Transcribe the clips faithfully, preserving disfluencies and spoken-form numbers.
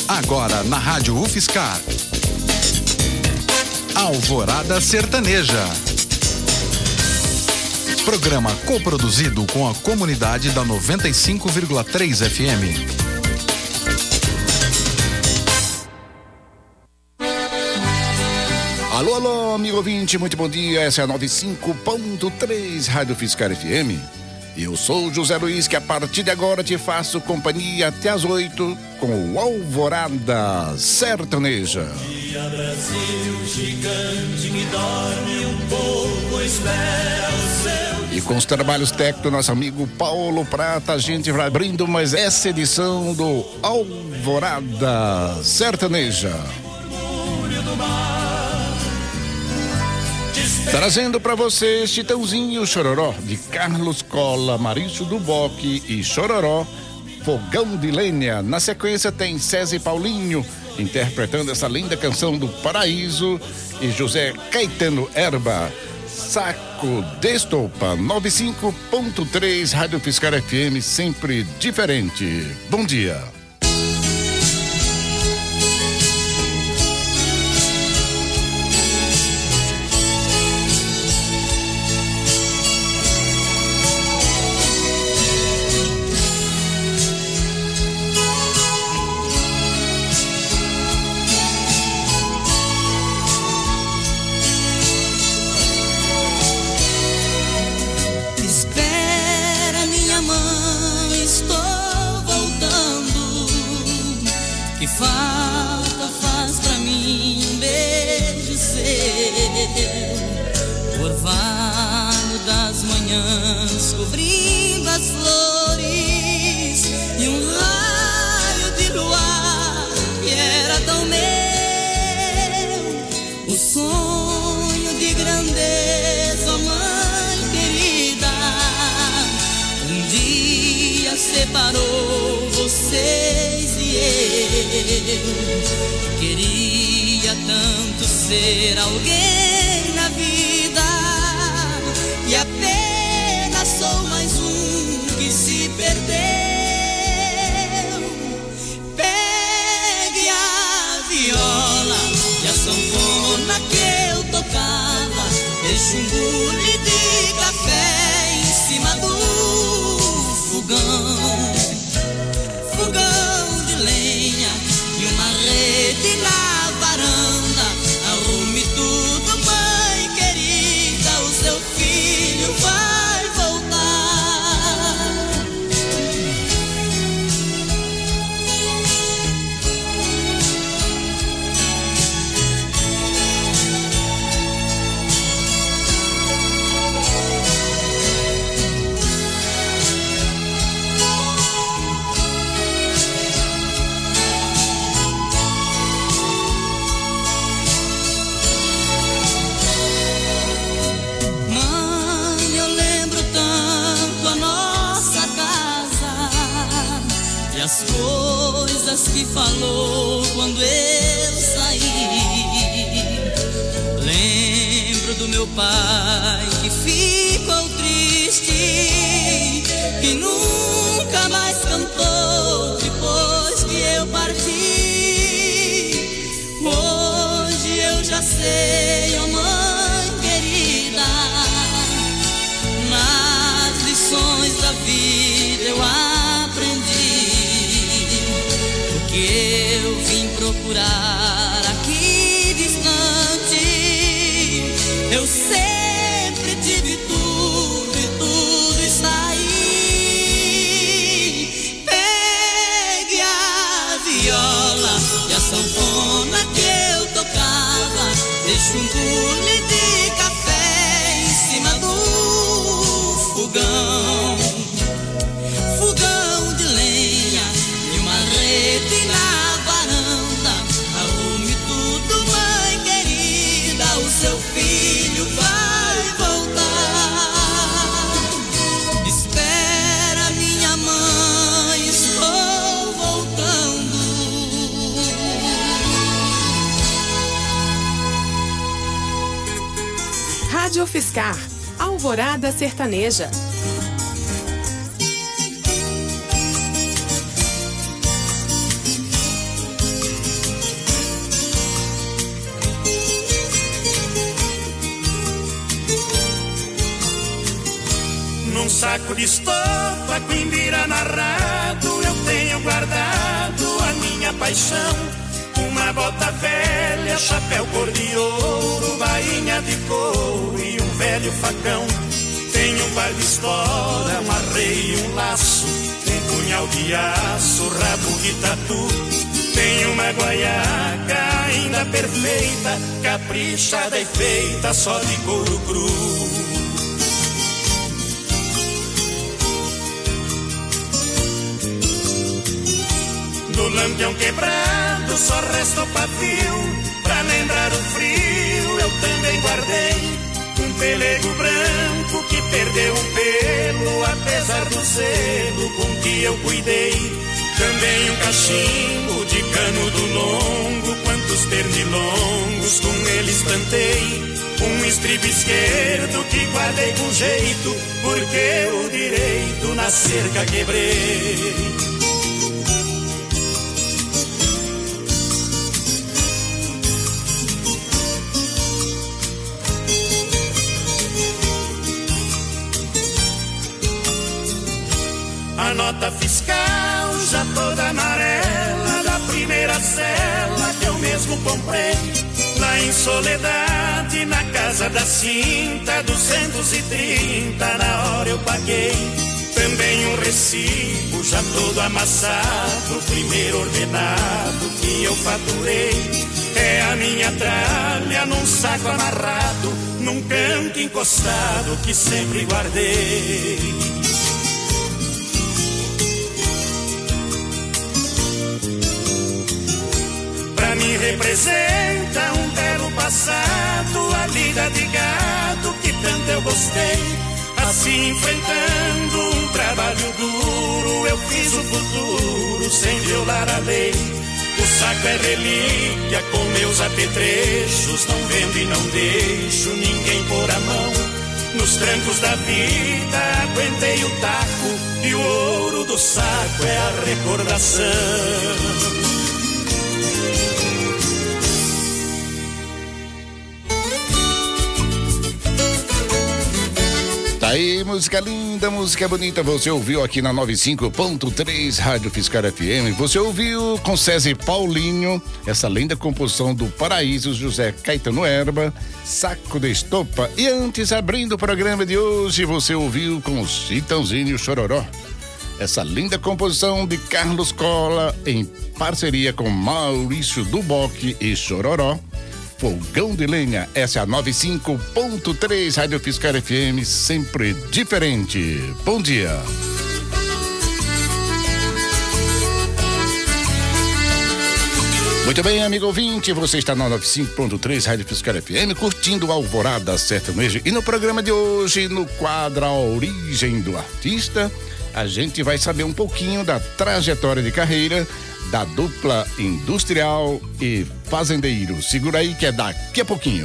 Agora na Rádio UFSCar. Alvorada Sertaneja. Programa coproduzido com a comunidade da noventa e cinco vírgula três F M. Alô, alô, amigo ouvinte, muito bom dia. Essa é a noventa e cinco ponto três Rádio UFSCar F M. Eu sou o José Luiz, que a partir de agora te faço companhia até às oito com o Alvorada Sertaneja. Bom dia, Brasil, gigante que dorme um pouco, espera o seu... E com os trabalhos técnicos do nosso amigo Paulo Prata, a gente vai abrindo mais essa edição do Alvorada Sertaneja. Trazendo pra vocês Chitãozinho Chororó, de Carlos Cola, Marício Duboc e Chororó, Fogão de Lenha. Na sequência tem César e Paulinho interpretando essa linda canção do Paraíso e José Caetano Erba, Saco de Estopa. noventa e cinco ponto três Rádio UFSCar F M, sempre diferente. Bom dia. Falta faz pra mim um beijo seu, orvalho das manhãs cobrindo as flores e um raio de luar que era tão meu, o sonho de grandeza, mãe querida, um dia separou vocês e eu. Queria tanto ser alguém na vida e apenas sou mais um que se perdeu. Pegue a viola e a sanfona que eu tocava, deixe um bule de café em cima do fogão, fogão de lenha e uma rede na varanda. Arrume tudo, mãe querida, o seu filho vai voltar. As coisas que falou quando eu saí. Lembro do meu pai que ficou triste, que nunca mais cantou depois que eu parti. Hoje eu já sei, oh mãe querida, nas lições da vida eu aprendi que eu vim procurar aqui distante. Eu sempre tive tudo e tudo está aí. Pegue a viola e a sanfona que eu tocava, deixe um bule de café em cima do fogão, fogão de lenha e uma rede na varanda. Arrume tudo, mãe querida, o seu filho vai voltar. Espera, minha mãe, estou voltando. Rádio UFSCar, Alvorada Sertaneja. saco de estopa, Quimbira narrado, eu tenho guardado a minha paixão. Uma bota velha, chapéu cor de ouro, bainha de couro e um velho facão. Tenho um par de espora, amarrei um laço, tem punhal de aço, rabo de tatu. Tenho uma guaiaca ainda perfeita, caprichada e feita só de couro cru. Do lampião quebrado só resta o pavio, pra lembrar o frio eu também guardei um pelego branco que perdeu um pelo, apesar do zelo com que eu cuidei. Também um cachimbo de cano do longo, quantos pernilongos com ele espantei. Um estribo esquerdo que guardei com jeito, porque o direito na cerca quebrei. A nota fiscal já toda amarela, da primeira cela que eu mesmo comprei. Lá em Soledade, na casa da cinta, duzentos e trinta na hora eu paguei. Também um recibo já todo amassado, o primeiro ordenado que eu faturei. É a minha tralha num saco amarrado, num canto encostado que sempre guardei. Pra mim representa um belo passado, a lida de gado que tanto eu gostei. Assim enfrentando um trabalho duro, eu fiz o futuro sem violar a lei. O saco é relíquia com meus apetrechos, não vendo e não deixo ninguém pôr a mão. Nos trancos da vida aguentei o taco, e o ouro do saco é a recordação. Aí, música linda, música bonita, você ouviu aqui na noventa e cinco ponto três Rádio Fiscar F M. Você ouviu com César Paulinho, essa linda composição do Paraíso, José Caetano Erba, Saco de Estopa. E antes, abrindo o programa de hoje, você ouviu com Chitãozinho Chororó, essa linda composição de Carlos Cola, em parceria com Maurício Duboc e Chororó, Fogão de Lenha. Essa é a noventa e cinco ponto três Rádio Fiscar F M, sempre diferente. Bom dia. Muito bem, amigo ouvinte, você está na noventa e cinco ponto três Rádio Fiscar F M, curtindo Alvorada Sertaneja. E no programa de hoje, no quadro A Origem do Artista, a gente vai saber um pouquinho da trajetória de carreira da dupla industrial e fazendeiro. Segura aí que é daqui a pouquinho.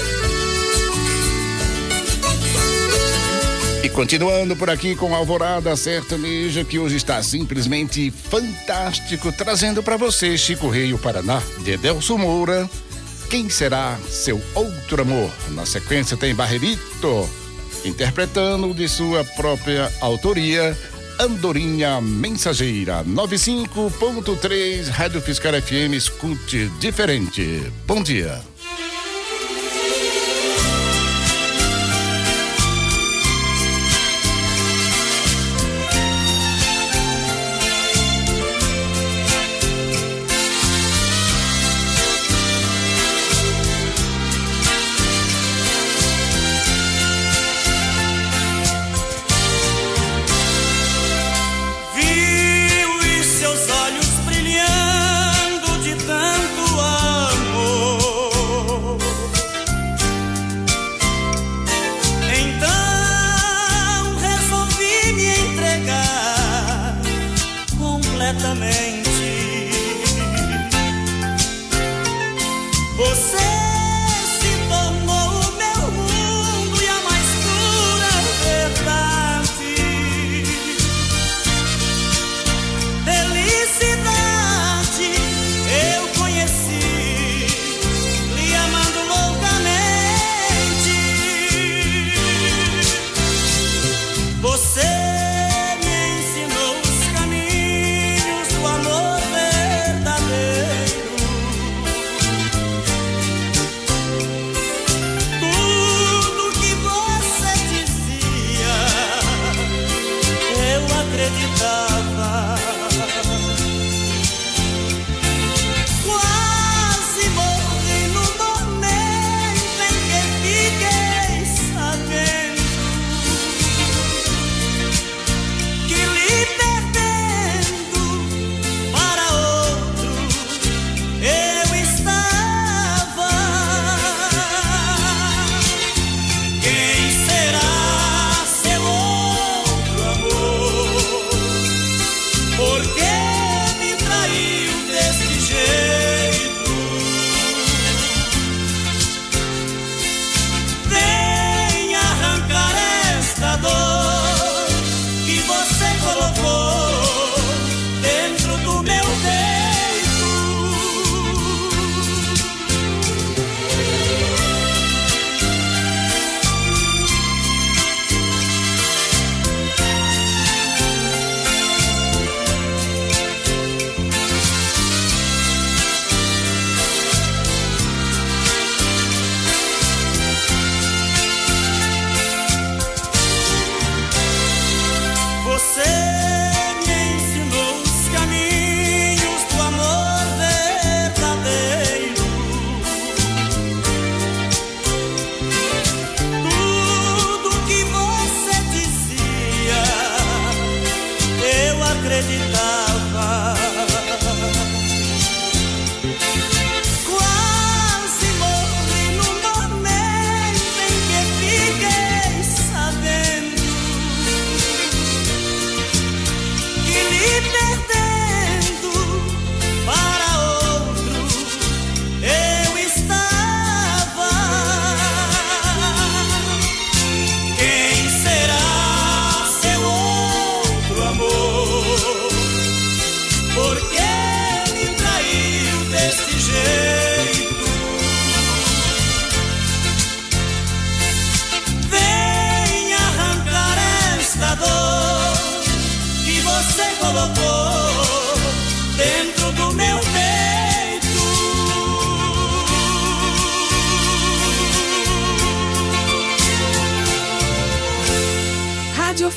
E continuando por aqui com a Alvorada Sertaneja, que hoje está simplesmente fantástico, trazendo para você Chico Rei, o Paraná, de Edelso Moura, Quem Será Seu Outro Amor? Na sequência tem Barrerito, interpretando de sua própria autoria, Andorinha Mensageira. noventa e cinco ponto três Rádio Fiscar F M, escute diferente. Bom dia. Seus olhos brilhando de tanto amor.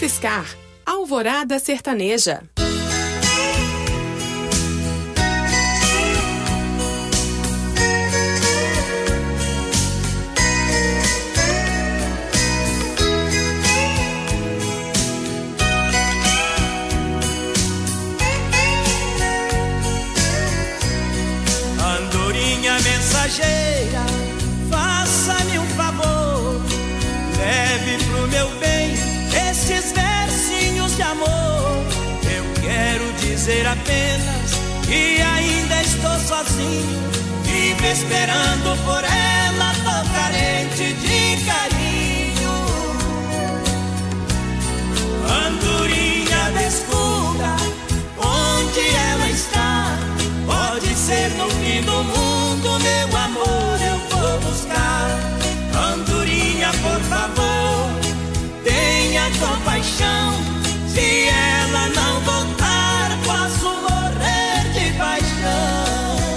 Fiscar, Alvorada Sertaneja. Andorinha mensageira, faça-me um favor, leve pro meu bem estes versinhos de amor. Eu quero dizer apenas que ainda estou sozinho, vivo esperando por ela, tô carente de carinho. Andorinha, descubra onde ela está, pode ser no fim do mundo, meu amor, eu vou buscar. Andorinha, por favor, tenha compaixão, se ela não voltar, posso morrer de paixão.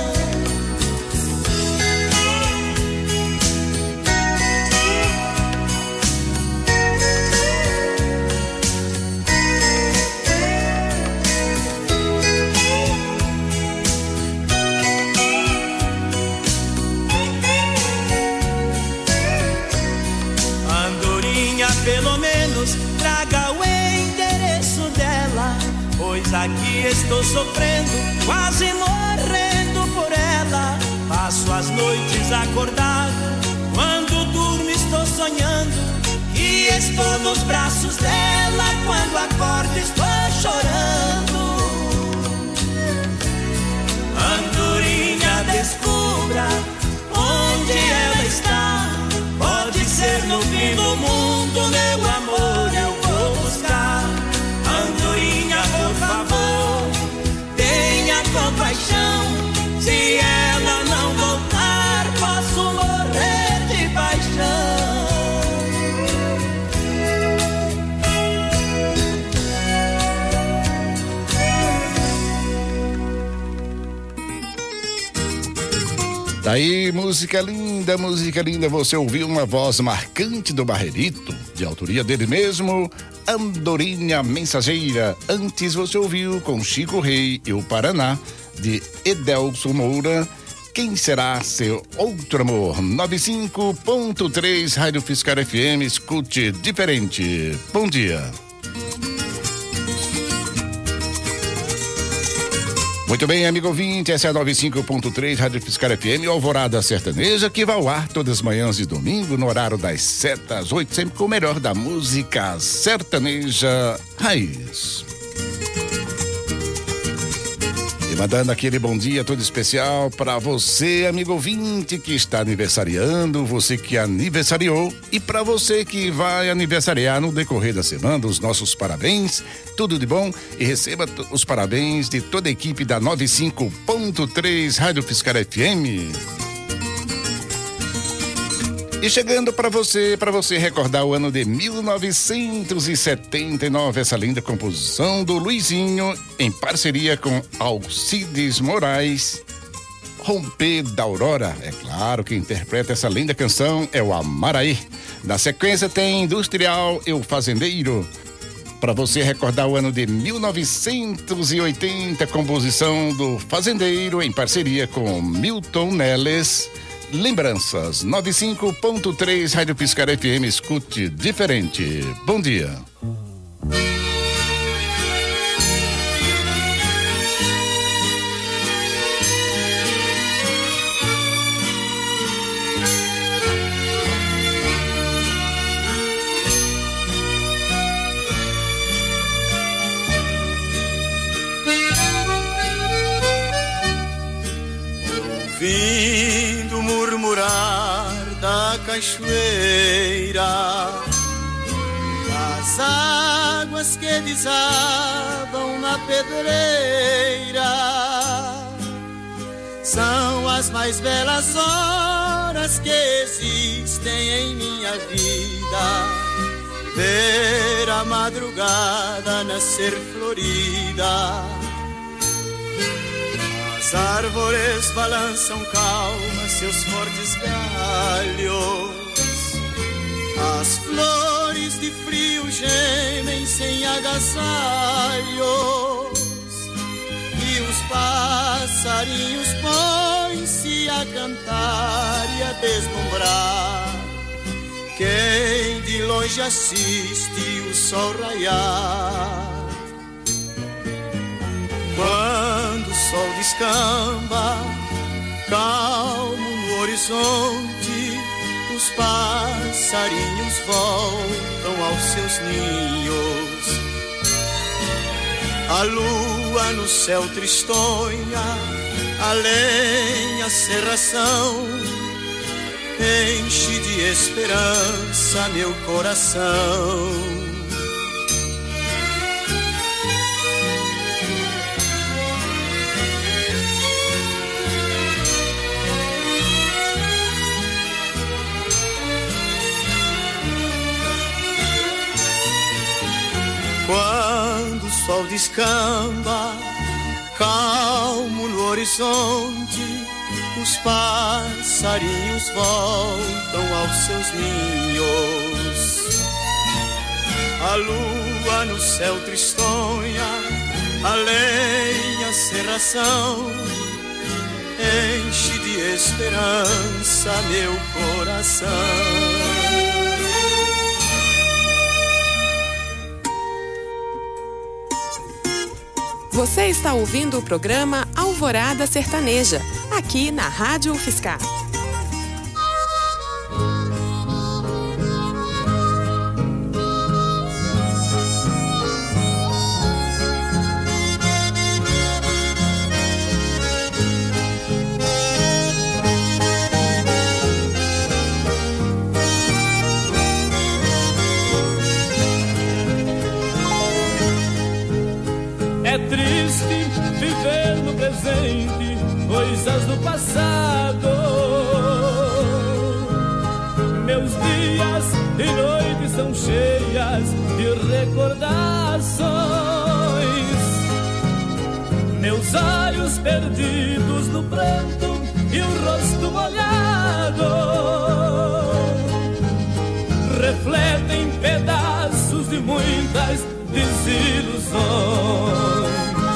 Andorinha, pelo menos traga o endereço dela, pois aqui estou sofrendo, quase morrendo por ela. Passo as noites acordado, quando durmo estou sonhando, e estou nos braços dela, quando acordo estou chorando. Andorinha, descubra onde ela está, pode ser no fim do mundo, meu amor, eu vou buscar. Andorinha, por favor, tenha compaixão, se ela não voltar, posso morrer de paixão. Daí, música linda, música linda, você ouviu uma voz marcante do Barrerito, de autoria dele mesmo, Andorinha Mensageira. Antes você ouviu com Chico Rei e o Paraná, de Edelson Moura, Quem Será Seu Outro Amor? noventa e cinco ponto três Rádio Fiscar F M, escute diferente. Bom dia. Muito bem, amigo ouvinte, essa é a noventa e cinco ponto três Rádio Fiscar F M, Alvorada Sertaneja, que vai ao ar todas as manhãs de domingo, no horário das sete às oito, sempre com o melhor da música sertaneja raiz. E mandando aquele bom dia todo especial para você, amigo ouvinte, que está aniversariando, você que aniversariou, e para você que vai aniversariar no decorrer da semana, os nossos parabéns, tudo de bom, e receba os parabéns de toda a equipe da noventa e cinco ponto três Rádio Fiscar F M. E chegando para você, para você recordar o ano de mil novecentos e setenta e nove, essa linda composição do Luizinho, em parceria com Alcides Moraes, Romper da Aurora. É claro que interpreta essa linda canção é o Amaraí. Na sequência tem Industrial e o Fazendeiro. Para você recordar o ano de mil novecentos e oitenta, composição do Fazendeiro, em parceria com Milton Neles. Lembranças, noventa e cinco ponto três Rádio Fiscar F M, escute diferente. Bom dia. Ouvindo murmurar da cachoeira, das águas que desabam na pedreira, são as mais belas horas que existem em minha vida. Ver a madrugada nascer florida, as árvores balançam calmas seus fortes galhos, As flores de frio gemem sem agasalhos e os passarinhos põem-se a cantar e a deslumbrar. Quem de longe assiste o sol raiar. Quando o sol descamba, calmo no horizonte, os passarinhos voltam aos seus ninhos. A lua no céu tristonha, além a cerração, enche de esperança meu coração. Quando o sol descamba, calmo no horizonte, os passarinhos voltam aos seus ninhos. A lua no céu tristonha, além a cerração, enche de esperança meu coração. Você está ouvindo o programa Alvorada Sertaneja, aqui na Rádio UFSCar. Coisas do passado, meus dias e noites são cheias de recordações, meus olhos perdidos no pranto e o rosto molhado refletem pedaços de muitas desilusões.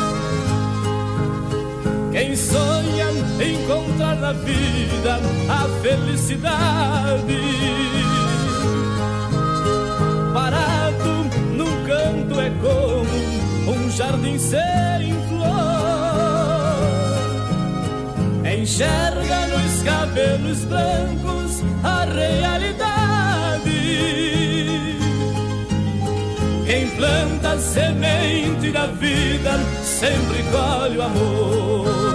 Quem sonha encontrar na vida a felicidade, parado num canto é como um jardim sem flor. Enxerga nos cabelos brancos a realidade. Quem planta a semente da vida sempre colhe o amor.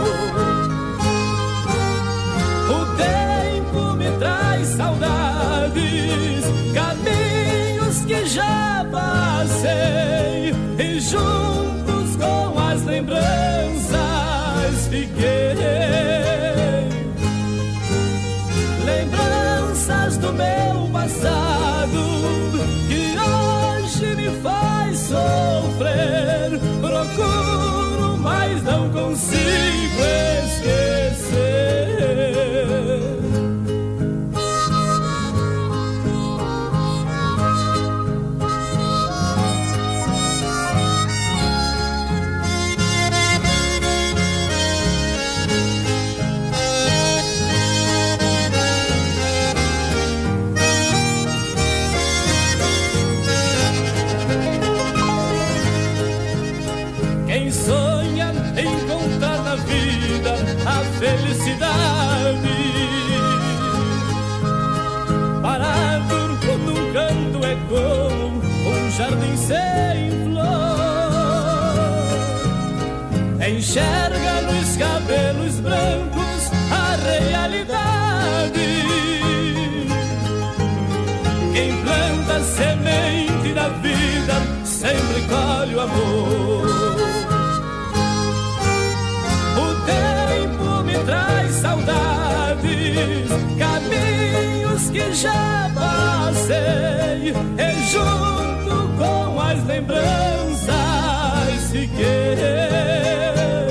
O tempo me traz saudades, caminhos que já passei, e juntos com as lembranças fiquei. Lembranças do meu passado que hoje me faz sofrer. Procuro, mas não consigo esquecer. Quem sonha encontrar na vida a felicidade, parado num canto é como um jardim sem flor. Enxerga nos cabelos brancos a realidade. Quem planta a semente da vida sempre colhe o amor. Traz saudades, caminhos que já passei, e junto com as lembranças fiquei.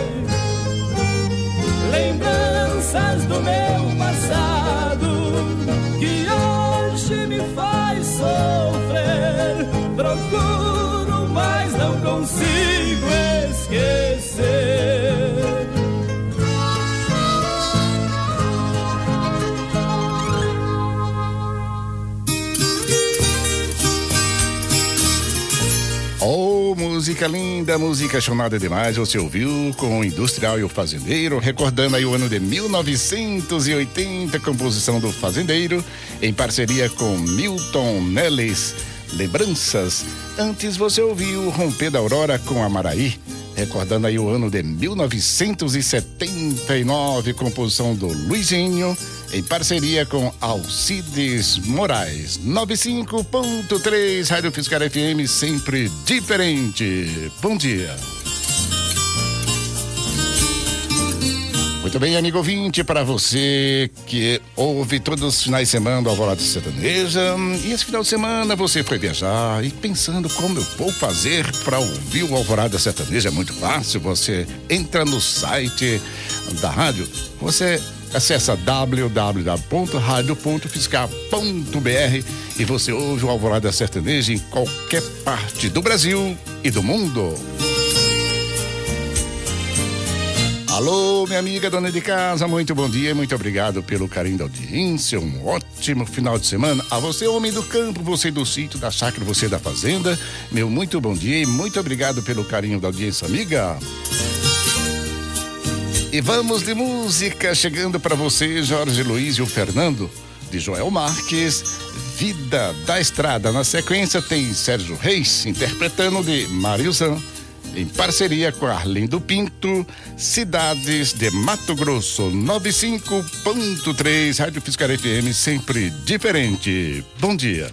Lembranças do meu passado que hoje me faz música linda, música chamada demais, você ouviu com o Industrial e o Fazendeiro, recordando aí o ano de mil novecentos e oitenta, composição do Fazendeiro, em parceria com Milton Neles, Lembranças. Antes você ouviu Romper da Aurora com a Maraí, recordando aí o ano de mil novecentos e setenta e nove, composição do Luizinho, em parceria com Alcides Moraes. noventa e cinco ponto três, Rádio Fiscal F M, sempre diferente. Bom dia. Muito bem, amigo ouvinte, para você que ouve todos os finais de semana o Alvorada Sertaneja, e esse final de semana você foi viajar e pensando como eu vou fazer para ouvir o Alvorada Sertaneja. É muito fácil, você entra no site da rádio, você acessa w w w ponto rádio ponto fiscal ponto b r e você ouve o Alvorada Sertaneja em qualquer parte do Brasil e do mundo. Alô, minha amiga dona de casa, muito bom dia, muito obrigado pelo carinho da audiência, um ótimo final de semana. A você, homem do campo, você do sítio, da chácara, você da fazenda, meu muito bom dia e muito obrigado pelo carinho da audiência, amiga. E vamos de música, chegando para você, Jorge Luiz e o Fernando, de Joel Marques, Vida da Estrada. Na sequência tem Sérgio Reis, interpretando de Marilson, em parceria com Arlindo Pinto, Cidades de Mato Grosso. noventa e cinco ponto três, Rádio Fiscal F M, sempre diferente. Bom dia.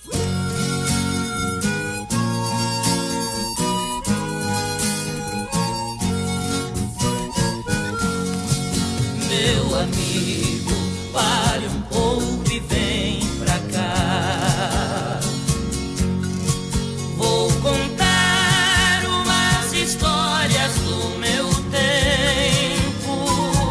Meu amigo, pare um pouco e vem pra cá. Vou contar umas histórias do meu tempo,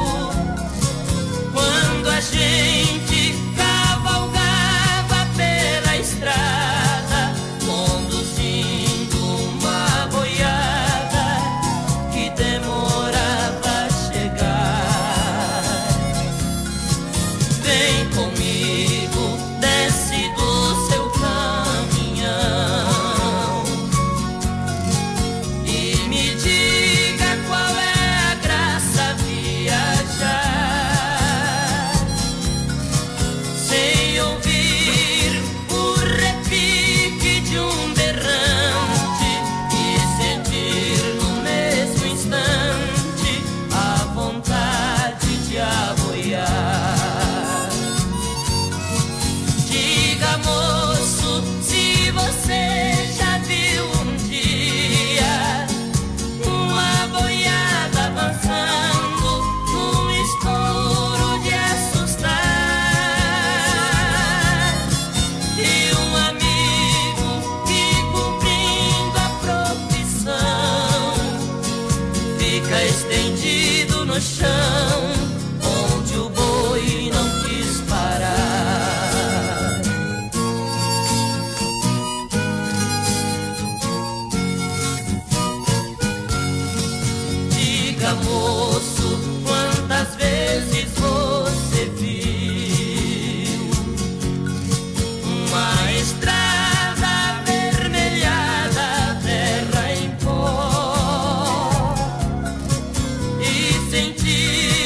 quando a gente cavalgava pela estrada, conduzindo uma boiada que demorava a chegar. Vem comigo, desce do seu caminhão e me diga qual é a graça viajar sem ouvir o repique de um berrante e sentir no mesmo instante a vontade de aboiar. Diga, moço, se você já viu um dia uma boiada avançando num estouro de assustar, e um amigo que, cumprindo a profissão, fica estendido no chão onde o boi não quis parar. Diga, moço, quantas vezes você viu uma estrada avermelhada, terra em pó, e sentiu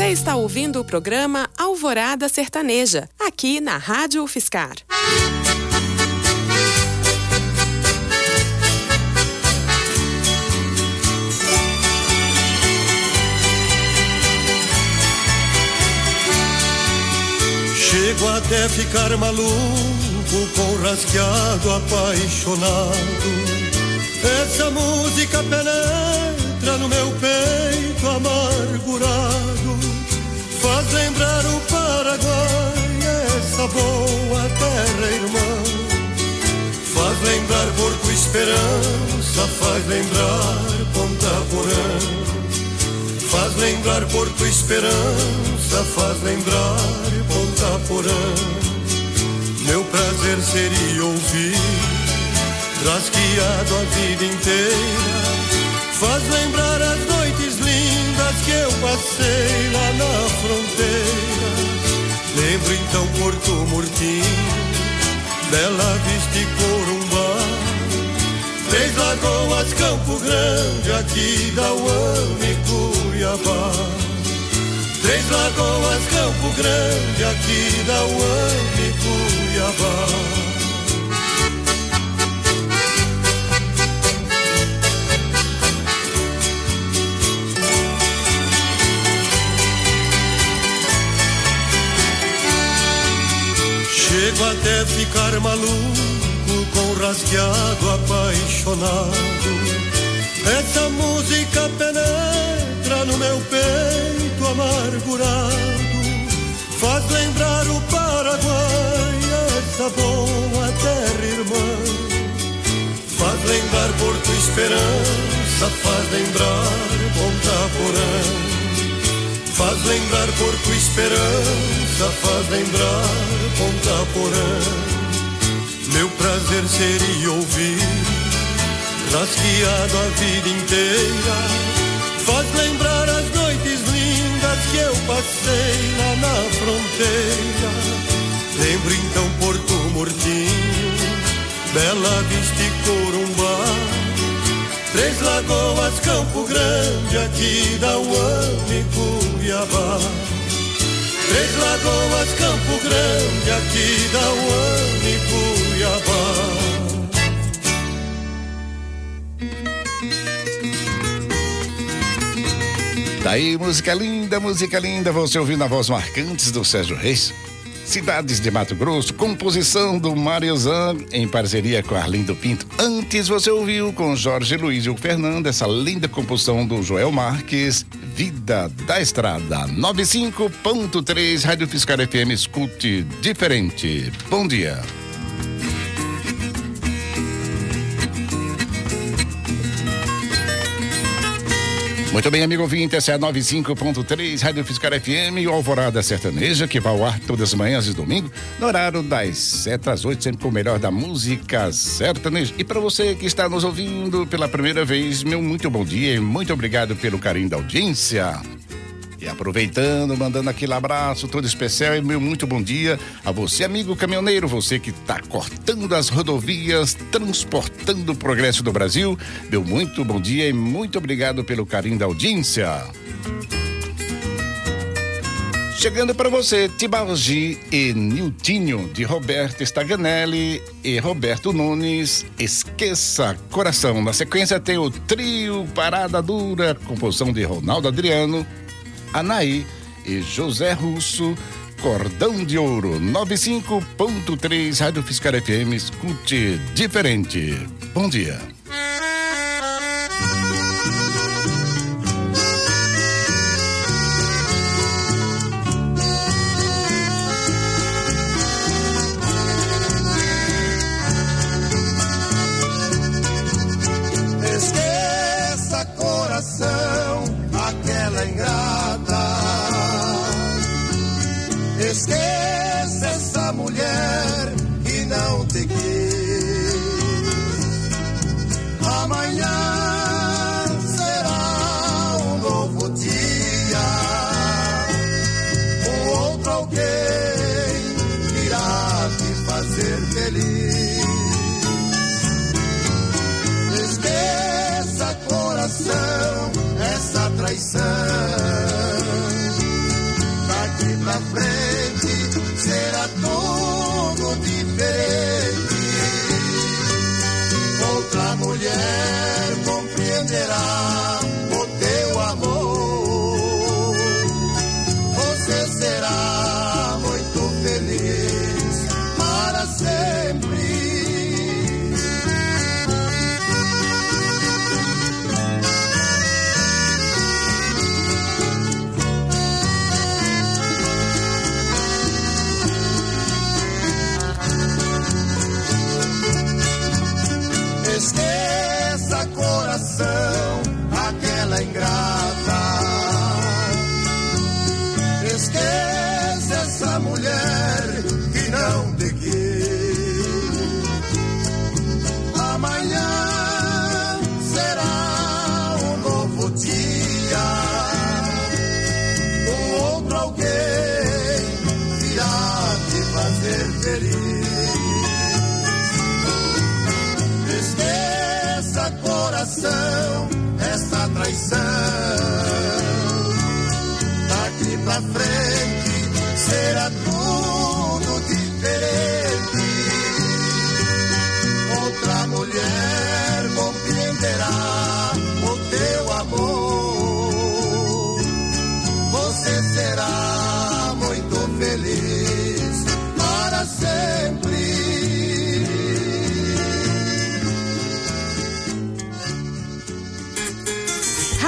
Você está ouvindo o programa Alvorada Sertaneja, aqui na Rádio UFSCar. Chego até ficar maluco com rasgueado apaixonado. Essa música penetra no meu peito amargurado, faz lembrar o Paraguai, essa boa terra irmã. Faz lembrar Porto Esperança, faz lembrar Ponta Porã. Faz lembrar Porto Esperança, faz lembrar Ponta Porã. Meu prazer seria ouvir, rasgueado a vida inteira. Faz lembrar as noites lindas que eu passei lá na fronteira. Lembro então Porto Murtinho, Bela Vista e Corumbá, Três Lagoas, Campo Grande, aqui da Uame e Cuiabá. Três Lagoas, Campo Grande, aqui da Uame e Cuiabá. Chego até ficar maluco com rasgueado apaixonado. Essa música penetra no meu peito amargurado, faz lembrar o Paraguai, essa boa terra irmã. Faz lembrar Porto Esperança, faz lembrar Ponta Porã. Faz lembrar Porto Esperança, faz lembrar Ponta Porã. Meu prazer seria ouvir, rasgueado a vida inteira. Faz lembrar as noites lindas que eu passei lá na fronteira. Lembro então Porto Murtinho, Bela Vista e Corumbá. Três Lagoas, Campo Grande, aqui da Uame e Cuiabá. Três Lagoas, Campo Grande, aqui da Uame e Cuiabá. Daí, música linda, música linda, você ouvindo a voz marcantes do Sérgio Reis. Cidades de Mato Grosso, composição do Mário Zan, em parceria com Arlindo Pinto. Antes você ouviu com Jorge Luiz e o Fernando, essa linda composição do Joel Marques, Vida da Estrada. noventa e cinco ponto três, Rádio UFSCar F M, escute diferente. Bom dia. Muito bem, amigo ouvinte, essa é a noventa e cinco ponto três, Rádio UFSCar F M e o Alvorada Sertaneja, que vai ao ar todas as manhãs e domingo, no horário das sete às oito, sempre com o melhor da música sertaneja. E para você que está nos ouvindo pela primeira vez, meu muito bom dia e muito obrigado pelo carinho da audiência. E aproveitando, mandando aquele abraço todo especial e meu muito bom dia a você, amigo caminhoneiro, você que está cortando as rodovias, transportando o progresso do Brasil. Meu muito bom dia e muito obrigado pelo carinho da audiência. Chegando para você, Tibalgi e Niltinho, de Roberto Staganelli e Roberto Nunes, Esqueça Coração. Na sequência tem o trio Parada Dura, composição de Ronaldo Adriano, Anaí e José Russo, Cordão de Ouro. noventa e cinco ponto três, Rádio UFSCar F M, escute diferente. Bom dia. Esqueça coração, aquela ingrata. Esqueça essa mulher que não te quis.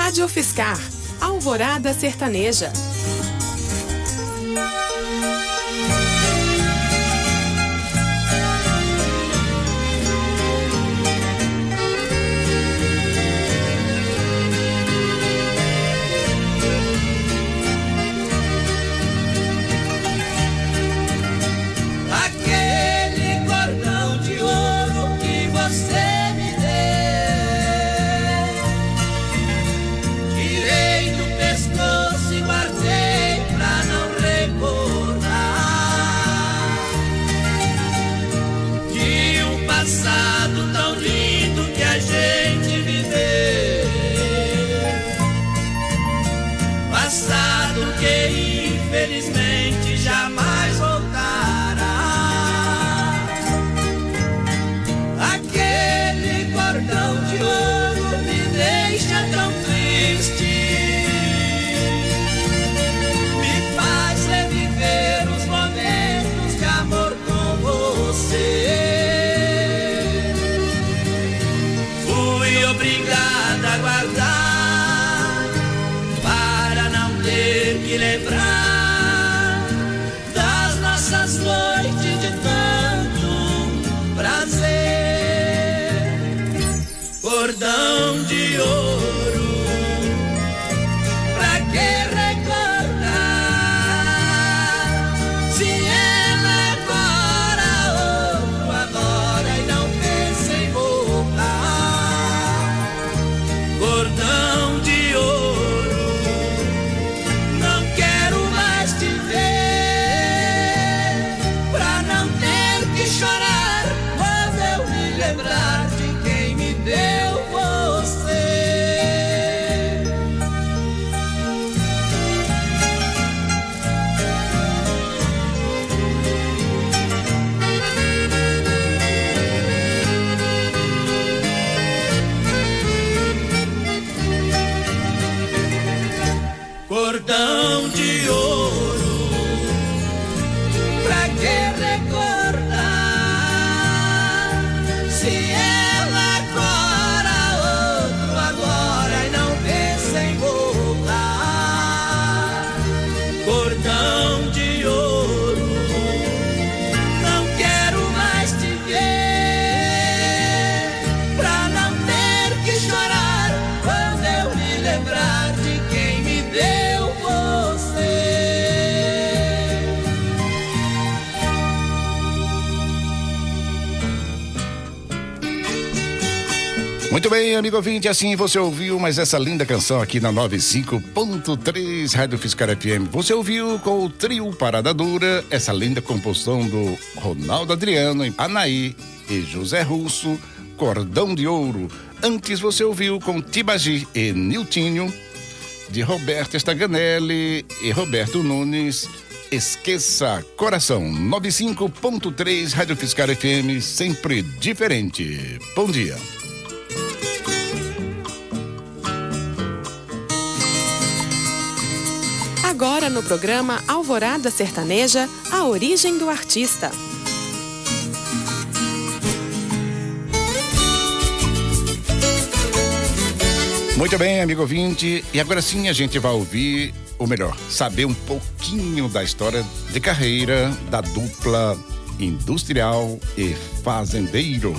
Rádio Fiscar, Alvorada Sertaneja. Infelizmente jamais voltará. Aquele cordão de ouro me deixa tão triste, me faz reviver os momentos de amor com você. Fui obrigada a guardar para não ter que lembrar noites de tanto prazer. Cordão de ouro, pra que recordar se ela agora outro agora e não pensa em voltar. Cordão de ouro, não quero mais te ver chorar quando eu me lembrar de quem me deu você. Cordão de ouro, pra que recordar se ela agora outro agora e não pensa em voltar. Cordão de ouro, não quero mais te ver pra não ter que chorar quando eu me lembrar de quem me deu você. Muito bem, amigo ouvinte, assim você ouviu mais essa linda canção aqui na noventa e cinco ponto três Rádio Fiscar F M. Você ouviu com o trio Parada Dura, essa linda composição do Ronaldo Adriano, Anaí e José Russo, Cordão de Ouro. Antes você ouviu com Tibagi e Niltinho, de Roberto Staganelli e Roberto Nunes, Esqueça Coração. noventa e cinco ponto três Rádio Fiscar F M, sempre diferente. Bom dia. Agora no programa Alvorada Sertaneja, a origem do artista. Muito bem, amigo ouvinte, e agora sim a gente vai ouvir, ou melhor, saber um pouquinho da história de carreira da dupla Industrial e Fazendeiro.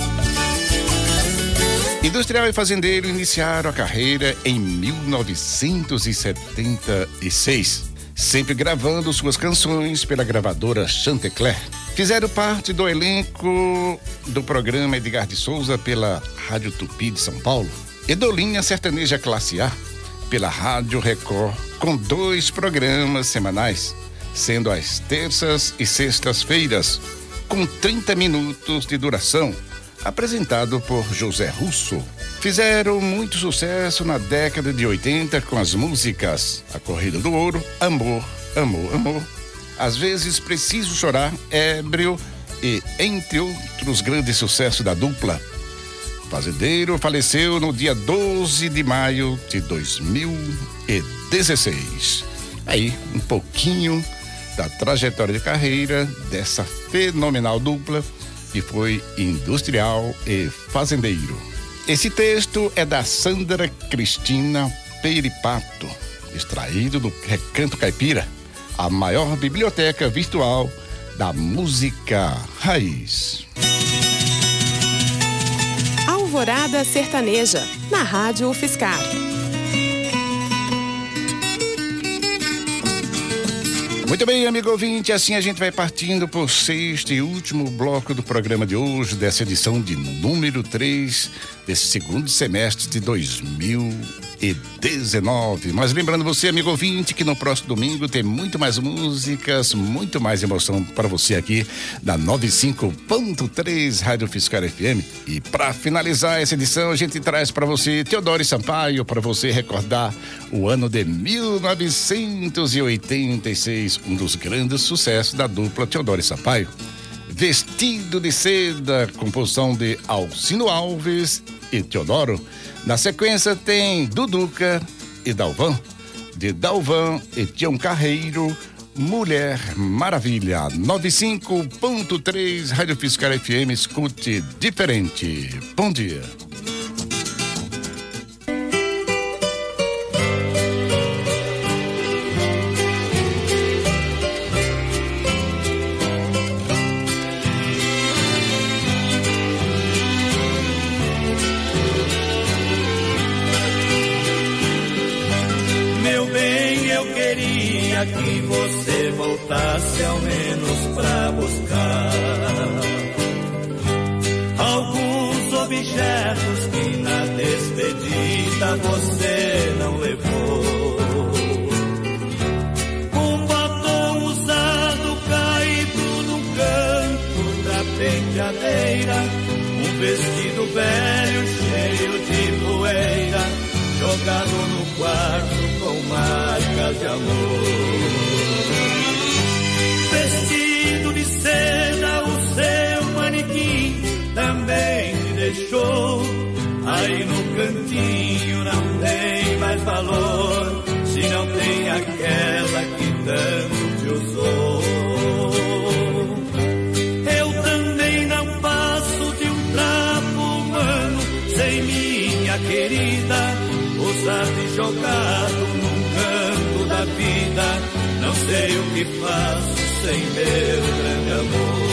Industrial e Fazendeiro iniciaram a carreira em mil novecentos e setenta e seis, sempre gravando suas canções pela gravadora Chantecler. Fizeram parte do elenco do programa Edgar de Souza pela Rádio Tupi de São Paulo e do Linha Sertaneja Classe A pela Rádio Record, com dois programas semanais, sendo às terças e sextas-feiras, com trinta minutos de duração, apresentado por José Russo. Fizeram muito sucesso na década de oitenta com as músicas A Corrida do Ouro, Amor, Amor, Amor, Às vezes Preciso Chorar, Ébrio e entre outros grandes sucessos da dupla. Fazendeiro faleceu no dia doze de maio de dois mil e dezesseis. Aí, um pouquinho da trajetória de carreira dessa fenomenal dupla que foi Industrial e Fazendeiro. Esse texto é da Sandra Cristina Peripato, extraído do Recanto Caipira, a maior biblioteca virtual da música raiz. Alvorada Sertaneja, na Rádio UFSCar. Muito bem, amigo ouvinte, assim a gente vai partindo para o sexto e último bloco do programa de hoje, dessa edição de número três, desse segundo semestre de dois mil e dezenove. Mas lembrando você, amigo ouvinte, que no próximo domingo tem muito mais músicas, muito mais emoção para você aqui da noventa e cinco ponto três Rádio UFSCar F M. E para finalizar essa edição, a gente traz para você Teodoro Sampaio, para você recordar o ano de mil novecentos e oitenta e seis, um dos grandes sucessos da dupla Teodoro Sampaio. Vestido de Seda, composição de Alcino Alves e Teodoro. Na sequência tem Duduca e Dalvan, de Dalvan e Tião Carreiro, Mulher Maravilha. noventa e cinco ponto três Rádio UFSCar F M, escute diferente. Bom dia. Que você voltasse ao menos pra buscar alguns objetos que na despedida você não levou. Um batom usado caído no canto da penteadeira, um vestido velho cheio de poeira jogado no quarto com marcas de amor. Vestido de seda, o seu manequim também te deixou. Aí no cantinho não tem mais valor, se não tem aquela que tanto te usou. Eu também não passo de um trapo humano sem minha querida, usado e jogado num canto da vida. Não sei o que faço sem meu grande amor.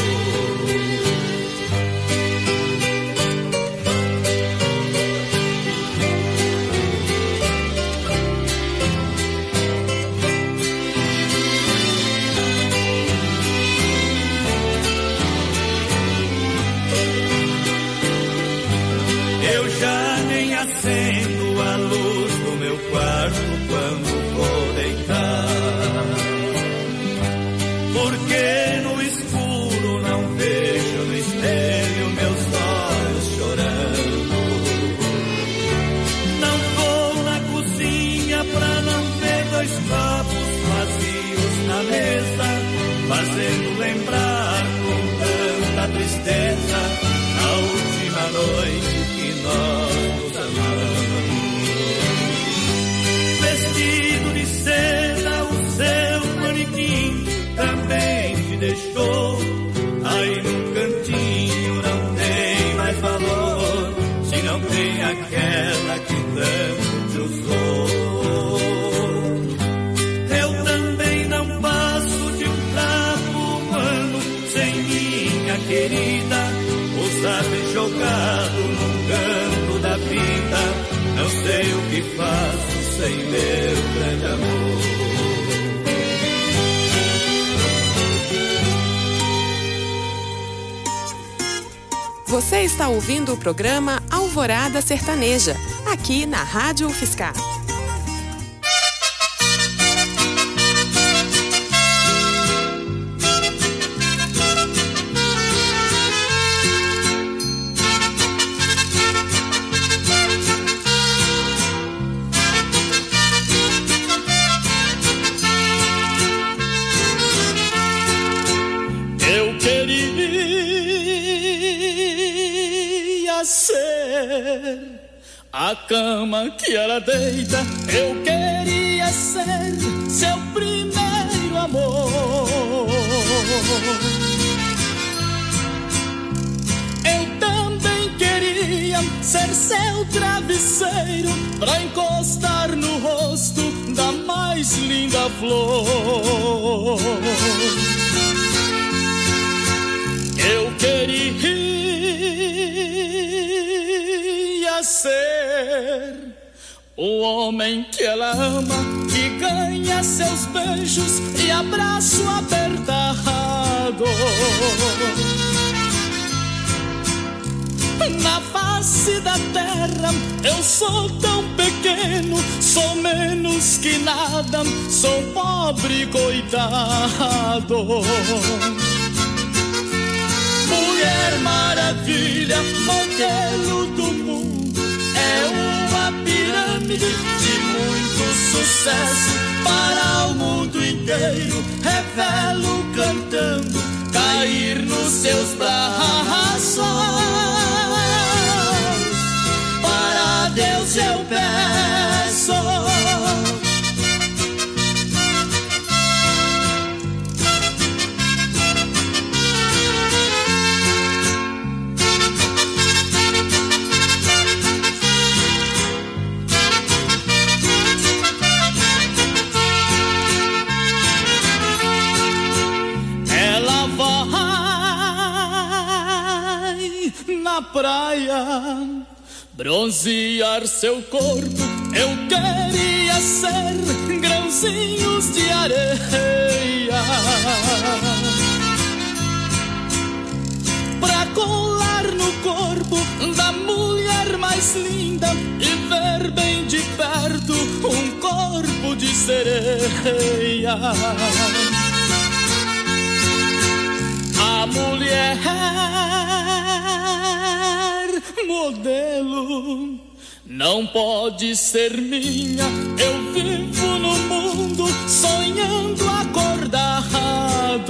Eu já nem acendo a luz do meu quarto quando vou deitar, porque no escuro não vejo no espelho meus olhos chorando. Não vou na cozinha pra não ver dois copos vazios na mesa, fazendo lembrar com tanta tristeza a última noite que nós nos amamos. Vestido de seda, o seu manequim também te deixou. Aí no cantinho não tem mais valor, se não tem aquela que tanto te usou. Eu também não passo de um trapo humano sem minha querida, usado e jogado num canto da vida. Não sei o que faço sem meu grande amor. Você está ouvindo o programa Alvorada Sertaneja, aqui na Rádio UFSCar. A cama que ela deita, eu queria ser seu primeiro amor. Eu também queria ser seu travesseiro, pra encostar no rosto da mais linda flor. Eu queria ser o homem que ela ama, que ganha seus beijos e abraço apertado. Na face da terra eu sou tão pequeno, sou menos que nada, sou pobre coitado. Mulher maravilha, modelo do mundo, é uma pirâmide de muito sucesso para o mundo inteiro. Revelo cantando, cair nos seus braços. Para Deus eu peço. Na praia, bronzear seu corpo, eu queria ser grãozinhos de areia pra colar no corpo da mulher mais linda e ver bem de perto um corpo de sereia. A mulher modelo não pode ser minha, eu vivo no mundo sonhando acordado.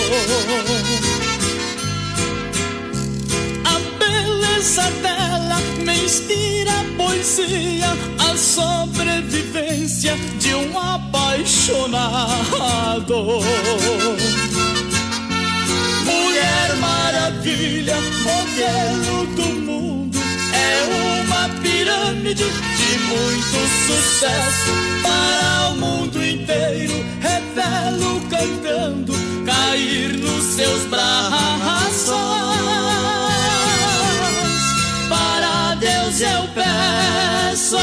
A beleza dela me inspira poesia, a sobrevivência de um apaixonado. Mulher maravilha, modelo do mundo, é uma pirâmide de muito sucesso para o mundo inteiro. Revelo cantando, cair nos seus braços. Para Deus eu peço.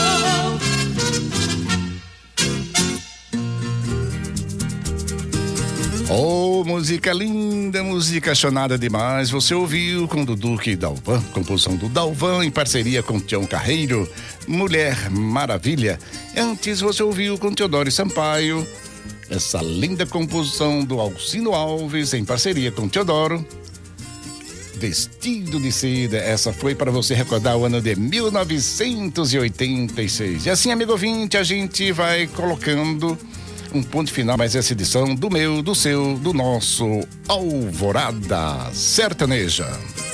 Oh, música linda, música chonada demais. Você ouviu com Dudu e Dalvan, composição do Dalvan em parceria com Tião Carreiro, Mulher Maravilha. Antes você ouviu com Teodoro Sampaio, essa linda composição do Alcino Alves em parceria com Teodoro, Vestido de Seda. Essa foi para você recordar o ano de mil novecentos e oitenta e seis. E assim, amigo ouvinte, a gente vai colocando um ponto final mais essa edição do meu, do seu, do nosso Alvorada Sertaneja.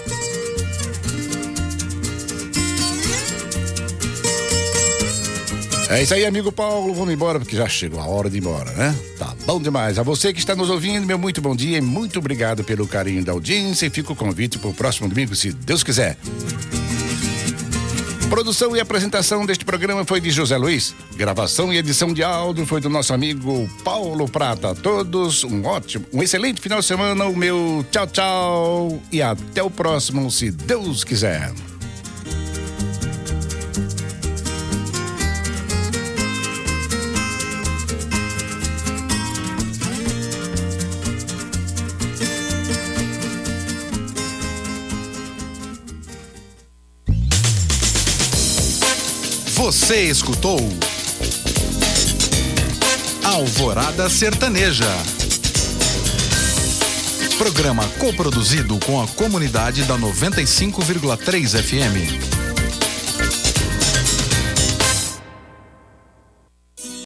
É isso aí, amigo Paulo, vamos embora porque já chegou a hora de ir embora, né? Tá bom demais. A você que está nos ouvindo, meu muito bom dia e muito obrigado pelo carinho da audiência, e fica o convite para o próximo domingo, se Deus quiser. Produção e apresentação deste programa foi de José Luiz. Gravação e edição de áudio foi do nosso amigo Paulo Prata. A todos um ótimo, um excelente final de semana. O meu tchau, tchau e até o próximo, se Deus quiser. Você escutou Alvorada Sertaneja, programa coproduzido com a comunidade da noventa e cinco vírgula três F M.